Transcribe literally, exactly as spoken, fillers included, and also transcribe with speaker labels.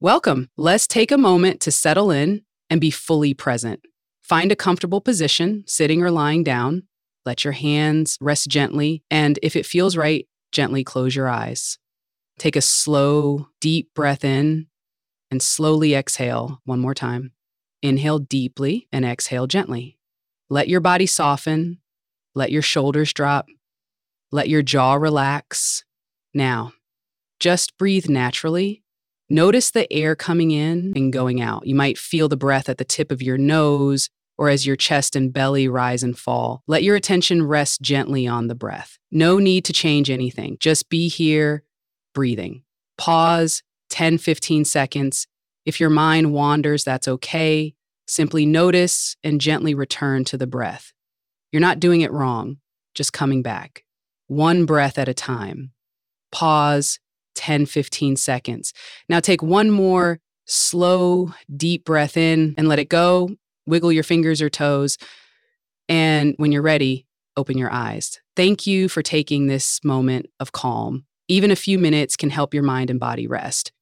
Speaker 1: Welcome. Let's take a moment to settle in and be fully present. Find a comfortable position, sitting or lying down. Let your hands rest gently, and if it feels right, gently close your eyes. Take a slow, deep breath in and slowly exhale one more time. Inhale deeply and exhale gently. Let your body soften. Let your shoulders drop. Let your jaw relax. Now, just breathe naturally. Notice the air coming in and going out. You might feel the breath at the tip of your nose or as your chest and belly rise and fall. Let your attention rest gently on the breath. No need to change anything. Just be here, breathing. Pause ten, fifteen seconds. If your mind wanders, that's okay. Simply notice and gently return to the breath. You're not doing it wrong, just coming back. One breath at a time. Pause ten, fifteen seconds. Now take one more slow, deep breath in and let it go. Wiggle your fingers or toes. And when you're ready, open your eyes. Thank you for taking this moment of calm. Even a few minutes can help your mind and body rest.